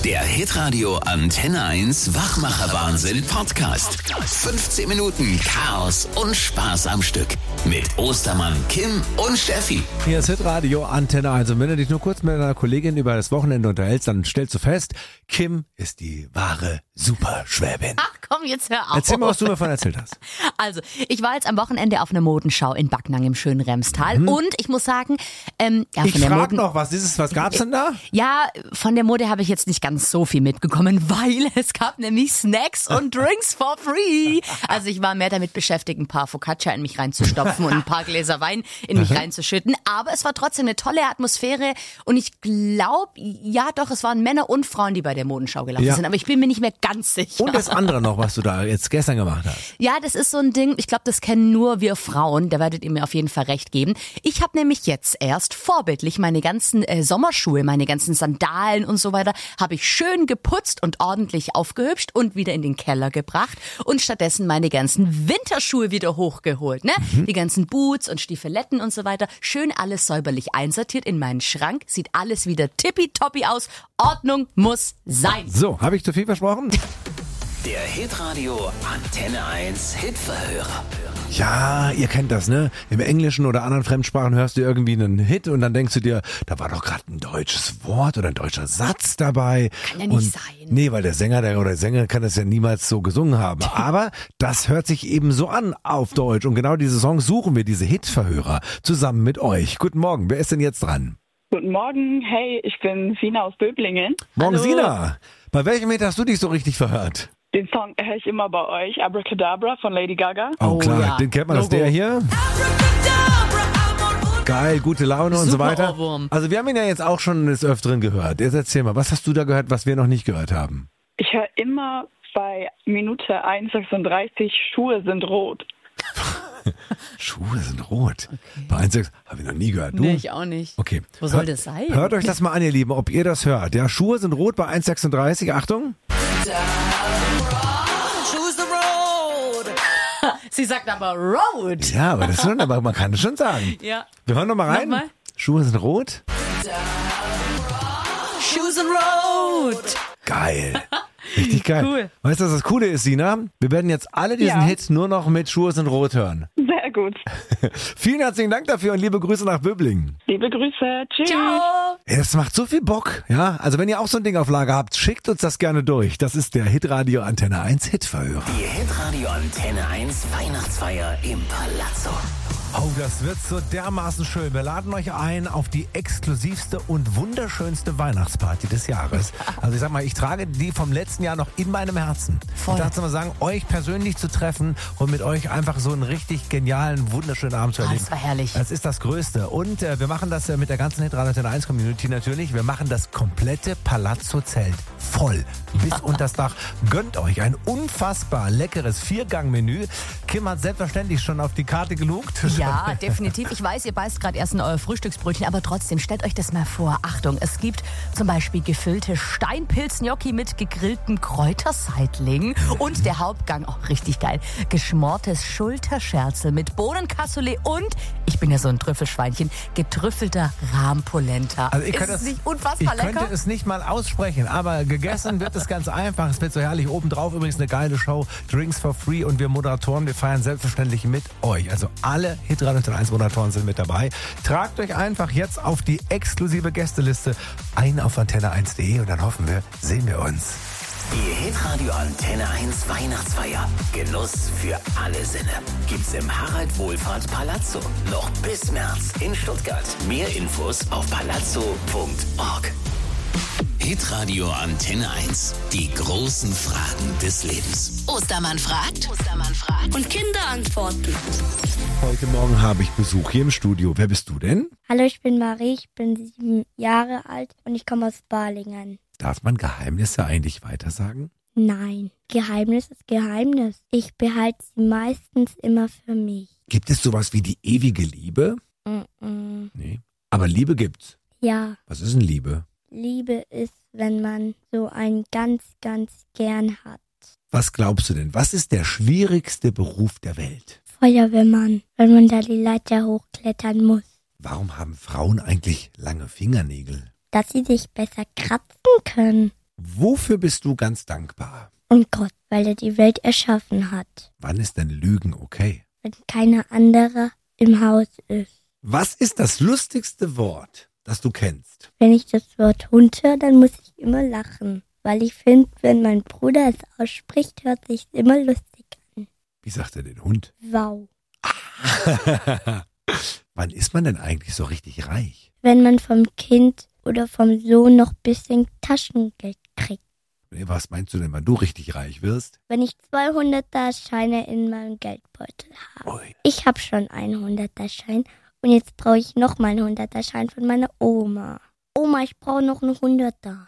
Der Hitradio Antenne 1 Wachmacher-Wahnsinn Podcast. 15 Minuten Chaos und Spaß am Stück. Mit Ostermann, Kim und Steffi. Hier ist Hitradio Antenne 1. Und wenn du dich nur kurz mit einer Kollegin über das Wochenende unterhältst, dann stellst du fest, Kim ist die wahre Superschwäbin. Ach komm, jetzt hör auf. Erzähl mal, was du mir davon erzählt hast. Also, ich war jetzt am Wochenende auf einer Modenschau in Backnang im schönen Remstal. Und ich muss sagen, Ich frage noch, was gab's denn da? Ja, von der Mode habe ich jetzt nicht ganz so viel mitbekommen, weil es gab nämlich Snacks und Drinks for free. Also ich war mehr damit beschäftigt, ein paar Focaccia in mich reinzustopfen und ein paar Gläser Wein in mich reinzuschütten. Aber es war trotzdem eine tolle Atmosphäre und ich glaube, ja doch, es waren Männer und Frauen, die bei der Modenschau gelaufen sind. Aber ich bin mir nicht mehr ganz sicher. Und das andere noch, was du da jetzt gestern gemacht hast. Ja, das ist so ein Ding, ich glaube, das kennen nur wir Frauen, da werdet ihr mir auf jeden Fall recht geben. Ich habe nämlich jetzt erst vorbildlich meine ganzen Sommerschuhe, meine ganzen Sandalen und so weiter, habe ich schön geputzt und ordentlich aufgehübscht und wieder in den Keller gebracht und stattdessen meine ganzen Winterschuhe wieder hochgeholt, ne? Die ganzen Boots und Stiefeletten und so weiter, schön alles säuberlich einsortiert in meinen Schrank, sieht alles wieder tippitoppi aus, Ordnung muss sein. So, habe ich zu viel versprochen? Der Hitradio Antenne 1 Hitverhörer. Ja, ihr kennt das, ne? Im Englischen oder anderen Fremdsprachen hörst du irgendwie einen Hit und dann denkst du dir, da war doch gerade ein deutsches Wort oder ein deutscher Satz dabei. Kann ja nicht sein. Nee, weil der Sänger oder die Sängerin kann das ja niemals so gesungen haben. Aber das hört sich eben so an auf Deutsch. Und genau diese Songs suchen wir, diese Hitverhörer, zusammen mit euch. Guten Morgen, wer ist denn jetzt dran? Guten Morgen, hey, ich bin Sina aus Böblingen. Morgen, Hallo. Sina. Bei welchem Hit hast du dich so richtig verhört? Den Song höre ich immer bei euch, Abracadabra von Lady Gaga. Oh klar, ja. den kennt man, das ist Logo. der hier. Geil, gute Laune und so Super weiter. Ohrwurm. Also wir haben ihn ja jetzt auch schon des Öfteren gehört. Jetzt erzähl mal, was hast du da gehört, was wir noch nicht gehört haben? Ich höre immer bei Minute 1,36 Schuhe sind rot. Schuhe sind rot. Bei 1,6 habe ich noch nie gehört. Du? Nee, ich auch nicht. Okay. Wo soll das sein? Hört euch das mal an, ihr Lieben, ob ihr das hört. Ja, Schuhe sind rot bei 1,36. Achtung. Sie sagt aber Road. Ja, aber das schon, aber man kann es schon sagen. Ja. Wir hören noch mal rein. Nochmal. Schuhe sind rot. Shoes and Road. Geil. Richtig geil. Cool. Weißt du, was das Coole ist, Sina? Wir werden jetzt alle diesen Ja. Hit nur noch mit Schuhe sind rot hören. Sehr gut. Vielen herzlichen Dank dafür und liebe Grüße nach Böblingen. Liebe Grüße. Tschüss. Ciao. Ey, das macht so viel Bock, ja? Also wenn ihr auch so ein Ding auf Lager habt, schickt uns das gerne durch. Das ist der Hitradio Antenne 1 Hitverhörer. Die Hitradio Antenne 1 Weihnachtsfeier im Palazzo. Oh, das wird so dermaßen schön. Wir laden euch ein auf die exklusivste und wunderschönste Weihnachtsparty des Jahres. Also ich sag mal, ich trage die vom letzten Jahr noch in meinem Herzen. Voll. Ich dachte mal sagen, euch persönlich zu treffen und mit euch einfach so einen richtig genialen, wunderschönen Abend zu erleben. Das war herrlich. Das ist das Größte. Und wir machen das mit der ganzen Hitradio Antenne 1 Community natürlich. Wir machen das komplette Palazzo-Zelt voll bis unters Dach. Gönnt euch ein unfassbar leckeres 4-Gang-Menü. Kim hat selbstverständlich schon auf die Karte gelugt. Ja, definitiv. Ich weiß, ihr beißt gerade erst in euer Frühstücksbrötchen, aber trotzdem, stellt euch das mal vor. Achtung, es gibt zum Beispiel gefüllte Steinpilz-Gnocchi mit gegrillten Kräuterseitlingen und der Hauptgang, auch richtig geil, geschmortes Schulterscherzel mit Bohnencassoulet und, ich bin ja so ein Trüffelschweinchen, getrüffelter Rahmpolenta. Also Ist es nicht unfassbar ich lecker? könnte es nicht mal aussprechen, aber gegessen wird es ganz einfach. Es wird so herrlich. Obendrauf übrigens eine geile Show. Drinks for free und wir Moderatoren, wir feiern selbstverständlich mit euch. Also alle Hitradio Antenne 1 Moderatoren sind mit dabei. Tragt euch einfach jetzt auf die exklusive Gästeliste ein auf antenne1.de und dann hoffen wir, sehen wir uns. Die Hitradio Antenne 1 Weihnachtsfeier. Genuss für alle Sinne. Gibt's im Harald Wohlfahrt Palazzo. Noch bis März in Stuttgart. Mehr Infos auf palazzo.org. Hitradio Antenne 1. Die großen Fragen des Lebens. Ostermann fragt. Und Kinder antworten. Heute Morgen habe ich Besuch hier im Studio. Wer bist du denn? Hallo, ich bin Marie, ich bin 7 Jahre alt und ich komme aus Balingen. Darf man Geheimnisse eigentlich weitersagen? Nein, Geheimnis ist Geheimnis. Ich behalte sie meistens immer für mich. Gibt es sowas wie die ewige Liebe? Mm-mm. Nee. Aber Liebe gibt's. Ja, Was ist denn Liebe? Liebe ist, wenn man so einen ganz, ganz gern hat. Was glaubst du denn? Was ist der schwierigste Beruf der Welt? Feuerwehrmann, wenn man da die Leiter hochklettern muss. Warum haben Frauen eigentlich lange Fingernägel? Dass sie sich besser kratzen können. Wofür bist du ganz dankbar? Und Gott, weil er die Welt erschaffen hat. Wann ist denn Lügen okay? Wenn keiner andere im Haus ist. Was ist das lustigste Wort, das du kennst? Wenn ich das Wort Hund höre, dann muss ich immer lachen. Weil ich finde, wenn mein Bruder es ausspricht, hört sich immer lustig an. Wie sagt er den Hund? Wow. Wann ist man denn eigentlich so richtig reich? Wenn man vom Kind oder vom Sohn noch ein bisschen Taschengeld kriegt. Was meinst du denn, wann du richtig reich wirst? Wenn ich 200er-Scheine in meinem Geldbeutel habe. Ui. Ich habe schon einen 100er-Schein und jetzt brauche ich noch mal einen 100er-Schein von meiner Oma. Oma, ich brauche noch einen 100er.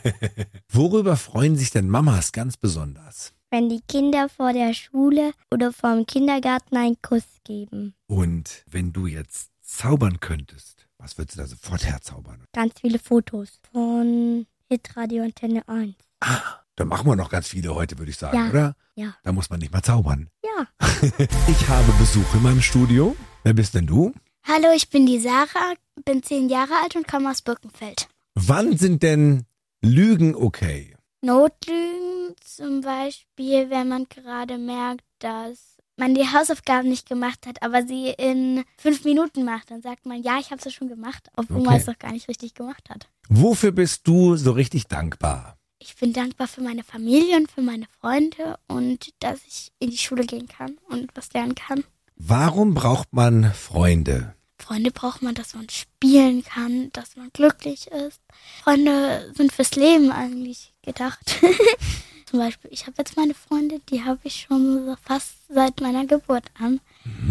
Worüber freuen sich denn Mamas ganz besonders? Wenn die Kinder vor der Schule oder vor dem Kindergarten einen Kuss geben. Und wenn du jetzt zaubern könntest, was würdest du da sofort herzaubern? Ganz viele Fotos von Hitradio Antenne 1. Da machen wir noch ganz viele heute, würde ich sagen, Ja. oder? Ja. Da muss man nicht mal zaubern. Ja. Ich habe Besuch in meinem Studio. Wer bist denn du? Hallo, ich bin die Sarah, bin 10 Jahre alt und komme aus Birkenfeld. Wann sind denn Lügen okay? Notlügen zum Beispiel, wenn man gerade merkt, dass man die Hausaufgaben nicht gemacht hat, aber sie in 5 Minuten macht. Dann sagt man, ja, ich habe sie schon gemacht, obwohl man es doch gar nicht richtig gemacht hat. Wofür bist du so richtig dankbar? Ich bin dankbar für meine Familie und für meine Freunde und dass ich in die Schule gehen kann und was lernen kann. Warum braucht man Freunde? Freunde braucht man, dass man spielen kann, dass man glücklich ist. Freunde sind fürs Leben eigentlich gedacht. Zum Beispiel, ich habe jetzt meine Freunde, die habe ich schon so fast seit meiner Geburt an.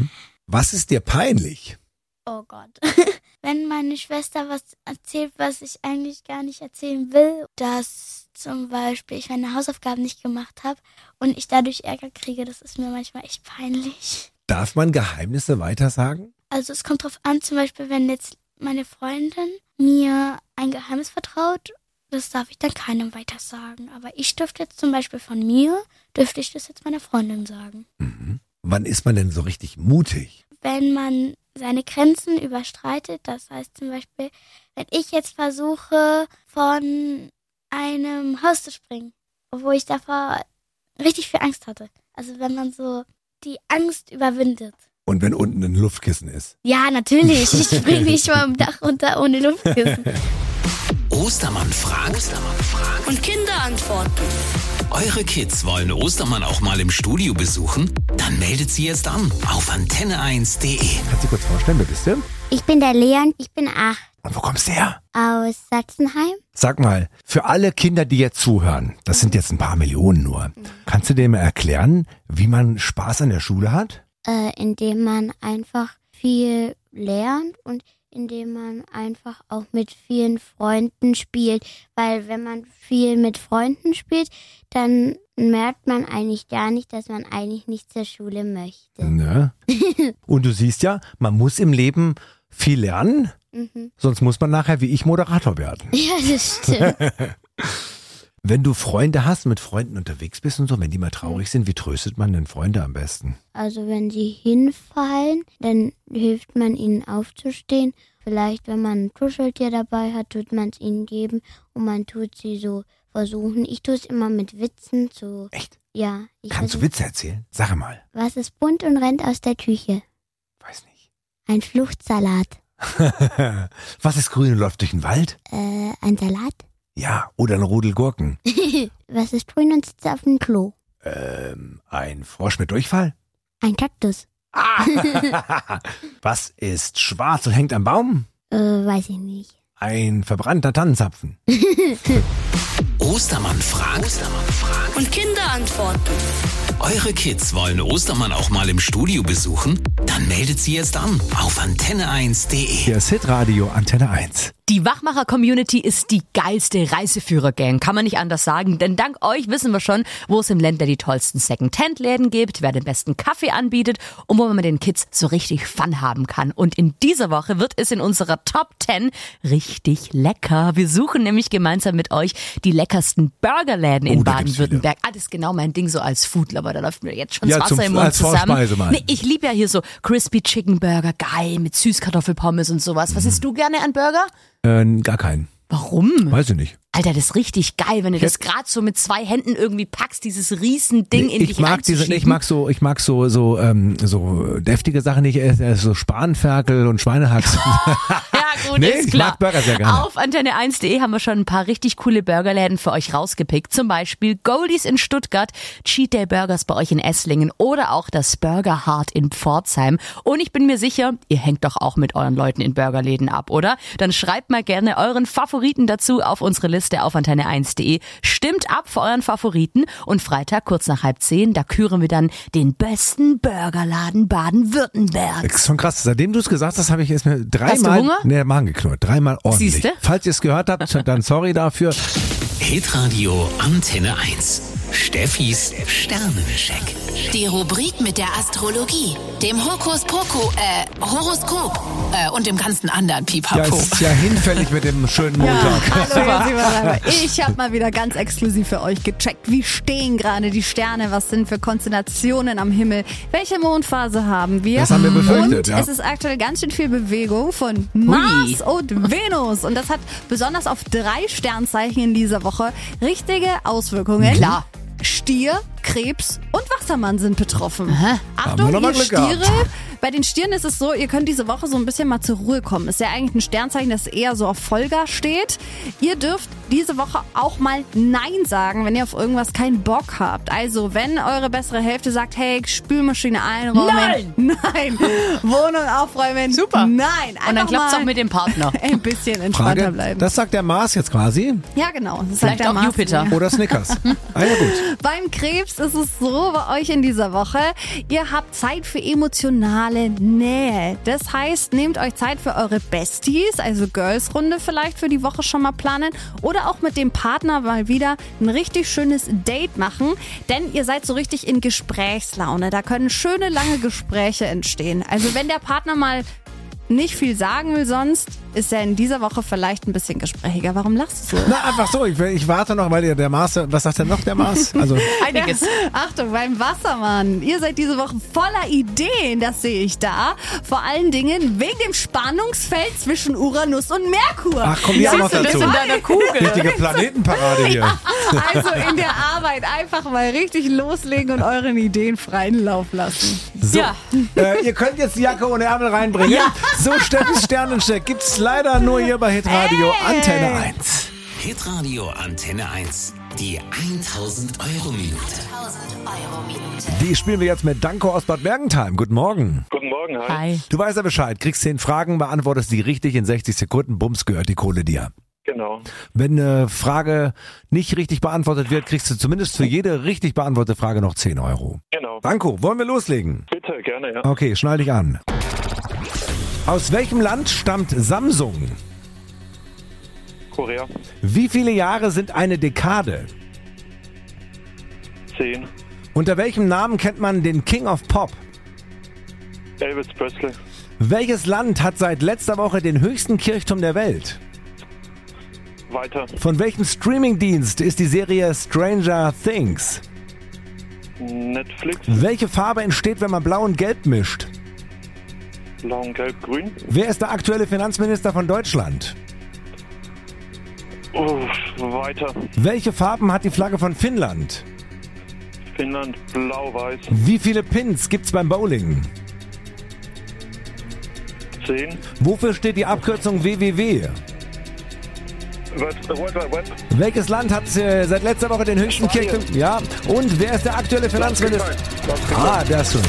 Was ist dir peinlich? Oh Gott. Wenn meine Schwester was erzählt, was ich eigentlich gar nicht erzählen will, dass zum Beispiel ich meine Hausaufgaben nicht gemacht habe und ich dadurch Ärger kriege, das ist mir manchmal echt peinlich. Darf man Geheimnisse weitersagen? Also es kommt drauf an, zum Beispiel, wenn jetzt meine Freundin mir ein Geheimnis vertraut, das darf ich dann keinem weiter sagen. Aber ich dürfte jetzt zum Beispiel von mir, dürfte ich das jetzt meiner Freundin sagen. Wann ist man denn so richtig mutig? Wenn man seine Grenzen überschreitet, das heißt zum Beispiel, wenn ich jetzt versuche, von einem Haus zu springen, obwohl ich davor richtig viel Angst hatte. Also wenn man so die Angst überwindet. Und wenn unten ein Luftkissen ist? Ja, natürlich. Ich springe nicht vom Dach runter ohne Luftkissen. Ostermann fragt. Und Kinder antworten. Eure Kids wollen Ostermann auch mal im Studio besuchen? Dann meldet sie jetzt an auf antenne1.de. Kannst du kurz vorstellen, wer bist du? Ich bin der Leon, ich bin 8. Und wo kommst du her? Aus Sachsenheim. Sag mal, für alle Kinder, die jetzt zuhören, das sind jetzt ein paar Millionen nur, kannst du dir mal erklären, wie man Spaß an der Schule hat? Indem man einfach viel lernt und indem man einfach auch mit vielen Freunden spielt. Weil wenn man viel mit Freunden spielt, dann merkt man eigentlich gar nicht, dass man eigentlich nicht zur Schule möchte. Ne? Und du siehst ja, man muss im Leben viel lernen, sonst muss man nachher wie ich Moderator werden. Ja, das stimmt. Wenn du Freunde hast, mit Freunden unterwegs bist und so, wenn die mal traurig sind, wie tröstet man denn Freunde am besten? Also wenn sie hinfallen, dann hilft man ihnen aufzustehen. Vielleicht, wenn man ein Tuscheltier dabei hat, tut man es ihnen geben und man tut sie so versuchen. Ich tue es immer mit Witzen so. Echt? Ja. Kannst du Witze erzählen? Sag mal. Was ist bunt und rennt aus der Küche? Weiß nicht. Ein Fluchtsalat. Was ist grün und läuft durch den Wald? Ein Salat? Ja, oder ein Rudel Gurken. Was ist grün und sitzt auf dem Klo? Ein Frosch mit Durchfall? Ein Kaktus. Was ist schwarz und hängt am Baum? Weiß ich nicht. Ein verbrannter Tannenzapfen. Ostermann fragt. Und Kinder antworten. Eure Kids wollen Ostermann auch mal im Studio besuchen? Dann meldet sie jetzt an auf antenne1.de. Hier ist Hitradio Antenne 1. Die Wachmacher-Community ist die geilste Reiseführer-Gang, kann man nicht anders sagen, denn dank euch wissen wir schon, wo es im Ländler die tollsten Second-Hand-Läden gibt, wer den besten Kaffee anbietet und wo man mit den Kids so richtig Fun haben kann. Und in dieser Woche wird es in unserer Top 10 richtig lecker. Wir suchen nämlich gemeinsam mit euch die leckersten Burgerläden in da gibt's Baden-Württemberg. Das ist genau mein Ding so als Foodlover, da läuft mir jetzt schon Ja, das Wasser im Mund als zusammen. Vorspeise mal. Nee, ich liebe ja hier so Crispy Chicken Burger, geil, mit Süßkartoffelpommes und sowas. Was isst du gerne an Burger? Gar keinen. Warum? Weiß ich nicht. Alter, das ist richtig geil, wenn du das gerade so mit 2 Händen irgendwie packst, dieses Riesending in dich reinzuschieben. Ich mag so deftige Sachen nicht, so Spanferkel und Schweinehacks. Ja, gut, Nee, ist ich klar. mag Burger sehr gerne. Auf antenne1.de haben wir schon ein paar richtig coole Burgerläden für euch rausgepickt. Zum Beispiel Goldies in Stuttgart, Cheat Day Burgers bei euch in Esslingen oder auch das Burger Heart in Pforzheim. Und ich bin mir sicher, ihr hängt doch auch mit euren Leuten in Burgerläden ab, oder? Dann schreibt mal gerne euren Favoriten dazu auf unsere Liste auf antenne1.de. Stimmt ab für euren Favoriten und Freitag kurz nach 9:30, da küren wir dann den besten Burgerladen Baden-Württembergs. Das ist schon krass. Seitdem du es gesagt hast, habe ich es mir dreimal Hast du Hunger? der Magen geknurrt. Dreimal ordentlich. Siehste? Falls ihr es gehört habt, dann sorry dafür. Hitradio Antenne 1. Steffis Sternencheck. Die Rubrik mit der Astrologie, dem Horoskop und dem ganzen anderen Ja, Pipapo. es ist ja hinfällig mit dem schönen Montag. Hallo, hier sind wir dabei. Ich habe mal wieder ganz exklusiv für euch gecheckt, wie stehen gerade die Sterne, was sind für Konstellationen am Himmel, welche Mondphase haben wir. Das haben wir befürchtet, und ja. es ist aktuell ganz schön viel Bewegung von Mars und Venus und das hat besonders auf 3 Sternzeichen in dieser Woche richtige Auswirkungen. Klar. Stier, Krebs und Wassermann sind betroffen. Haben Achtung, wir noch mal ihr Glück gehabt. Stiere, bei den Stieren ist es so, ihr könnt diese Woche so ein bisschen mal zur Ruhe kommen. Ist ja eigentlich ein Sternzeichen, das eher so auf Vollgas steht. Ihr dürft diese Woche auch mal Nein sagen, wenn ihr auf irgendwas keinen Bock habt. Also, wenn eure bessere Hälfte sagt, hey, Spülmaschine einräumen. Nein! Wohnung aufräumen. Super. Nein! Und dann einfach klappt's mal auch mit dem Partner. ein bisschen entspannter Frage, bleiben. das sagt der Mars jetzt quasi. Ja, genau. Das sagt Vielleicht der auch Mars. Jupiter. Oder Snickers. Ah ja gut. Beim Krebs ist es so bei euch in dieser Woche, ihr habt Zeit für emotionale Nähe. Das heißt, nehmt euch Zeit für eure Besties, also Girls-Runde vielleicht für die Woche schon mal planen oder auch mit dem Partner mal wieder ein richtig schönes Date machen, denn ihr seid so richtig in Gesprächslaune. Da können schöne, lange Gespräche entstehen. Also wenn der Partner mal nicht viel sagen will sonst, ist er in dieser Woche vielleicht ein bisschen gesprächiger. Warum lachst du so? Na, einfach so. Ich warte noch, weil der Mars, was sagt denn noch der Mars? Also, Einiges. Achtung, beim Wassermann. Ihr seid diese Woche voller Ideen, das sehe ich da. Vor allen Dingen wegen dem Spannungsfeld zwischen Uranus und Merkur. ach, kommt ja auch noch Das dazu. in deiner Kugel. Richtige Planetenparade hier. Also in der Arbeit einfach mal richtig loslegen und euren Ideen freien Lauf lassen. So, Ja. ihr könnt jetzt die Jacke ohne Ärmel reinbringen. Ja. So, Steffis Sternencheck gibt's leider nur hier bei Hitradio Antenne 1. Hitradio Antenne 1. Die 1000 Euro Minute. Die spielen wir jetzt mit Danko aus Bad Mergentheim. Guten Morgen. Guten Morgen, hi. Hi. Du weißt ja Bescheid, kriegst 10 Fragen, beantwortest die richtig in 60 Sekunden, bums, gehört die Kohle dir. Genau. Wenn eine Frage nicht richtig beantwortet wird, kriegst du zumindest für jede richtig beantwortete Frage noch 10 Euro. Genau. Danko, wollen wir loslegen? Bitte, gerne, ja. Okay, schnall dich an. Aus welchem Land stammt Samsung? Korea. Wie viele Jahre sind eine Dekade? 10. Unter welchem Namen kennt man den King of Pop? Elvis Presley. Welches Land hat seit letzter Woche den höchsten Kirchturm der Welt? Weiter. Von welchem Streamingdienst ist die Serie Stranger Things? Netflix. Welche Farbe entsteht, wenn man Blau und Gelb mischt? Blau und Gelb, Grün. Wer ist der aktuelle Finanzminister von Deutschland? Weiter. Welche Farben hat die Flagge von Finnland? Finnland, Blau, Weiß. Wie viele Pins gibt's beim Bowling? 10. Wofür steht die Abkürzung WWW? Web. Welches Land hat seit letzter Woche den höchsten Spanien. Kirchturm? Ja. Und wer ist der aktuelle Finanzminister? Ah, der ist schon.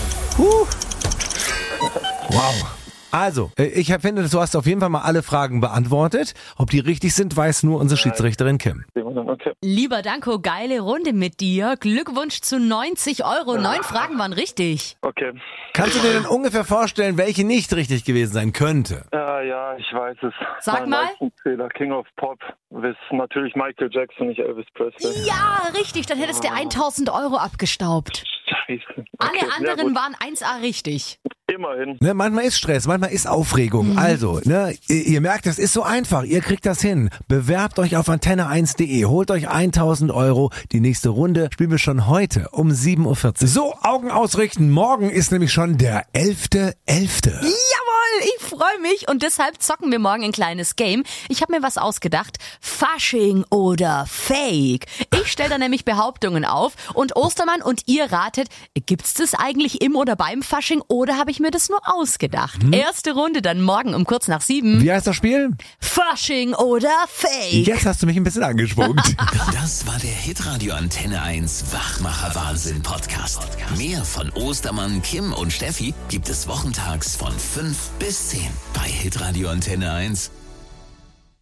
Wow. Also, ich finde, du hast auf jeden Fall mal alle Fragen beantwortet. Ob die richtig sind, weiß nur unsere Schiedsrichterin Kim. Okay. Lieber Danko, geile Runde mit dir. Glückwunsch zu 90 Euro. 9 Fragen waren richtig. Okay. Kannst du dir denn ungefähr vorstellen, welche nicht richtig gewesen sein könnte? Ja, ich weiß es. Sag Mein mal. Leistungszähler, King of Pop, ist natürlich Michael Jackson, nicht Elvis Presley. Ja, richtig. Dann hättest du 1000 Euro abgestaubt. Scheiße. Alle Okay, anderen ja, waren 1A richtig. gut. Immerhin. Ne, manchmal ist Stress, manchmal ist Aufregung. Also, ne, ihr merkt, es ist so einfach. Ihr kriegt das hin. Bewerbt euch auf antenne1.de. Holt euch 1000 Euro. Die nächste Runde spielen wir schon heute um 7.40 Uhr. So, Augen ausrichten. Morgen ist nämlich schon der 11.11. Jawohl! ich freue mich und deshalb zocken wir morgen ein kleines Game. Ich habe mir was ausgedacht. Fasching oder Fake. Ich stelle da nämlich Behauptungen auf und Ostermann und ihr ratet, gibt's das eigentlich im oder beim Fasching oder habe ich mir das nur ausgedacht? Erste Runde dann morgen um kurz nach 7. Wie heißt das Spiel? Fasching oder Fake. Jetzt hast du mich ein bisschen angespuckt. Das war der Hitradio Antenne 1 Wachmacher Wahnsinn Podcast. Mehr von Ostermann, Kim und Steffi gibt es wochentags von 5 bis 10 bei Hitradio Antenne 1.